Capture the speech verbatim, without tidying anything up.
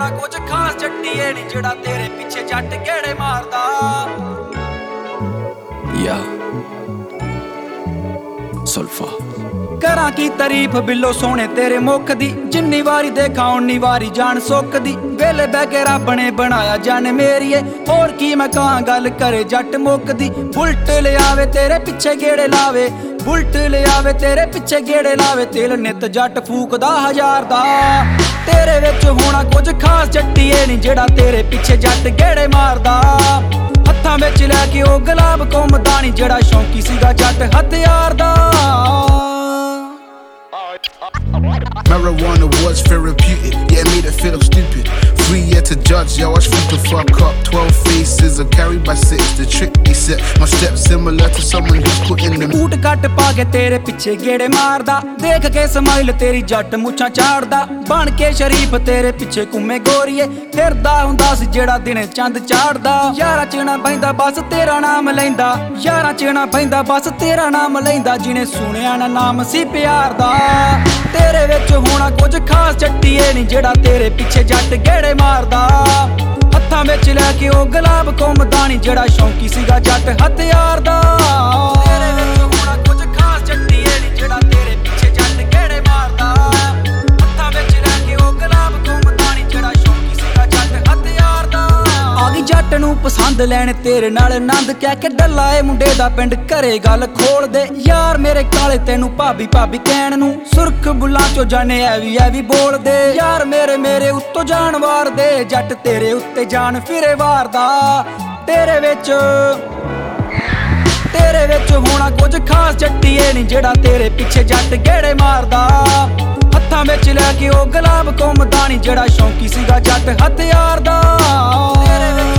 ਹੋਣਾ ਕੁਝ ਖਾਸ ਜੱਟੀਏ ਨੀ ਜਿਹੜਾ ਤੇਰੇ ਪਿੱਛੇ ਜੱਟ ਗੇੜੇ ਮਾਰਦਾ। ਯਾ ਸੁਲਫਾ ਕਰਾਂ ਕੀ ਤਾਰੀਫ ਬਿੱਲੋ ਸੋਹਣੇ ਤੇਰੇ ਮੁੱਖ ਦੀ, ਜਿੰਨੀ ਵਾਰੀ ਦੇਖਾਂ ਉਨੀ ਵਾਰੀ ਜਾਨ ਸੁੱਕਦੀ। ਵੇਲੇ ਬਹਿ ਕੇ ਰੱਬ ਨੇ ਬਣਾਇਆ ਜਾਨ ਮੇਰੀਏ, ਹੋਰ ਕੀ ਮੈਂ ਕਹਾਂ ਗੱਲ ਕਰੇ ਜੱਟ ਮੁੱਕਦੀ। ਬੁਲਟ ਲਿਆਵੇ ਤੇਰੇ ਪਿੱਛੇ ਗੇੜੇ ਲਾਵੇ, ਬੁਲਟ ਲਿਆਵੇ ਤੇਰੇ ਪਿੱਛੇ ਗੇੜੇ ਲਾਵੇ। ਤੇਲ ਨਿੱਤ ਜੱਟ ਫੂਕਦਾ ਹਜ਼ਾਰ ਦਾ, ਤੇਰੇ ਵਿੱਚ ਹੋਣਾ ਕੁਝ ਖਾਸ ਜੱਟੀਏ ਨੀ ਜਿਹੜਾ ਤੇਰੇ ਪਿੱਛੇ ਜੱਟ ਗੇੜੇ ਮਾਰਦਾ। ਹੱਥਾਂ ਵਿੱਚ ਲੈ ਕੇ ਉਹ ਗੁਲਾਬ ਘੁੰਮਦਾ ਨੀ ਜਿਹੜਾ ਸ਼ੌਂਕੀ ਸੀਗਾ ਜੱਟ ਹਥਿਆਰ ਦਾ। Marijuana was therapeutic, yeah, made it feel stupid. Free yet to judge, yo, I was free to fuck up. Twelve faces are carried by six, the trick they set. My steps similar to someone who's put in the ਊਟ ਕੱਟ ਪਾ ਕੇ ਤੇਰੇ ਪਿੱਛੇ ਗੇੜੇ ਮਾਰਦਾ, ਦੇਖ ਕੇ smile ਤੇਰੀ ਜੱਟ ਮੁੱਛਾਂ ਚਾੜਦਾ। ਬਣ ਕੇ ਸ਼ਰੀਫ ਤੇਰੇ ਪਿੱਛੇ ਘੁੰਮੇ ਗੋਰੀਏ, ਫਿਰਦਾ ਹੁੰਦਾ ਸੀ ਜਿਹੜਾ ਦਿਨੇ ਚੰਦ ਚਾੜਦਾ। ਯਾਰਾਂ ਚ ਨਾ ਬਹਿੰਦਾ ਬਸ ਤੇਰਾ ਨਾਮ ਲੈਂਦਾ, ਯਾਰਾਂ ਚ ਨਾ ਬਹਿੰਦਾ ਬਸ ਤੇਰਾ ਨਾਮ ਲੈਂਦਾ। ਜਿਹਨੇ ਸੁਣਿਆ ਨਾ ਨਾਮ ਸੀ ਪਿਆਰ ਦਾ, ਤੇਰੇ ਵਿੱਚ ਹੋਣਾ ਕੁਝ ਖਾਸ ਜੱਟੀਏ ਨੀ ਜਿਹੜਾ ਤੇਰੇ ਪਿੱਛੇ ਜੱਟ ਗੇੜੇ ਮਾਰਦਾ। ਹੱਥਾਂ ਵਿੱਚ ਲੈ ਕੇ ਉਹ ਗੁਲਾਬ ਘੁੰਮਦਾ ਨੀ ਜਿਹੜਾ ਸ਼ੌਂਕੀ ਸੀਗਾ ਜੱਟ ਹਥਿਆਰ ਦਾ। ਤੇਰੇ ਵਿੱਚ ਹੋਣਾ ਕੁਝ ਖਾਸ ਜੱਟੀਏ ਨੀ ਜਿਹੜਾ ਤੇਰੇ ਪਿੱਛੇ ਜੱਟ ਗੇੜੇ ਮਾਰਦਾ। ਹੱਥਾਂ ਵਿੱਚ ਲੈ ਕੇ ਉਹ ਗੁਲਾਬ ਘੁੰਮਦਾ ਨੀ ਜਿਹੜਾ ਸ਼ੌਂਕੀ ਸੀਗਾ ਜੱਟ ਹਥਿਆਰ ਦਾ। ਆ ਗਈ ਜੱਟ ਨੂੰ ਪਸੰਦ ਲੈਣ ਤੇਰੇ ਨਾਲ ਆਨੰਦ, ਕਹਿ ਕੇ ਡੱਲਾ ਏ ਮੁੰਡੇ ਦਾ ਪਿੰਡ ਘਰੇ ਗੱਲ ਖੋਲ ਦੇ। ਯਾਰ ਮੇਰੇ ਕਾਲੇ ਤੈਨੂੰ ਭਾਬੀ ਭਾਬੀ ਕਹਿਣ ਨੂੰ, ਸੁਰਖ ਬੁੱਲਾਂ ਚੋਂ ਜਾਣੇ ਐ ਵੀ ਐ ਵੀ ਬੋਲਦੇ। ਯਾਰ ਮੇਰੇ ਮੇਰੇ ਉੱਤੋਂ ਜਾਨ ਵਾਰਦੇ, ਜੱਟ ਤੇਰੇ ਉੱਤੇ ਜਾਨ ਫਿਰੇ ਵਾਰਦਾ। ਤੇਰੇ ਵਿੱਚ ਤੇਰੇ ਵਿੱਚ ਹੋਣਾ ਕੁਝ ਖਾਸ ਜੱਟੀਏ ਨੀ ਜਿਹੜਾ ਤੇਰੇ ਪਿੱਛੇ ਜੱਟ ਗੇੜੇ ਮਾਰਦਾ। ਹੱਥਾਂ ਵਿੱਚ ਲੈ ਕੇ ਉਹ ਗੁਲਾਬ ਘੁੰਮਦਾ ਨੀ ਜਿਹੜਾ ਸ਼ੌਂਕੀ ਸੀਗਾ ਜੱਟ ਹਥਿਆਰ ਦਾ। ਤੇਰੇ ਵਿੱਚ